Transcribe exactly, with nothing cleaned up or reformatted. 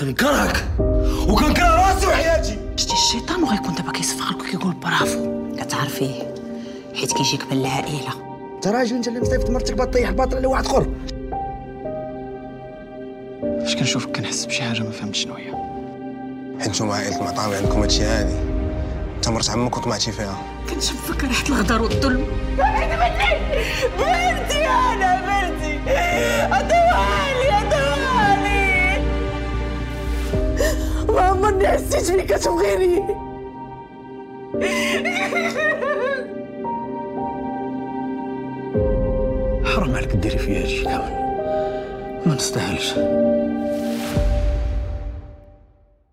كنكرهك وكنكره راسي وحياتي. شتي الشيطان وغيكون دابا كيصفق لك وكيقول برافو. كتعرفيه حيت كيجيك من العائله. انت راجل، انت اللي مصيفط مرتك بطيح باطل على واحد اخر. فاش كنشوفك كنحس بشي حاجه ما فهمتش شنو هي. حيت نتوما عائلة معطاوي عندكم هادشي هادي. انت مرت عمك وطمعتي فيها. كنشوفك ريحه الغدر والظلم. بنتي بنتي انا بنتي ادوالي ادوالي ما عمرني حسيت فيك كتبغيني. حرام عليك ديري فيا هادشي كامل، ما نستاهلش.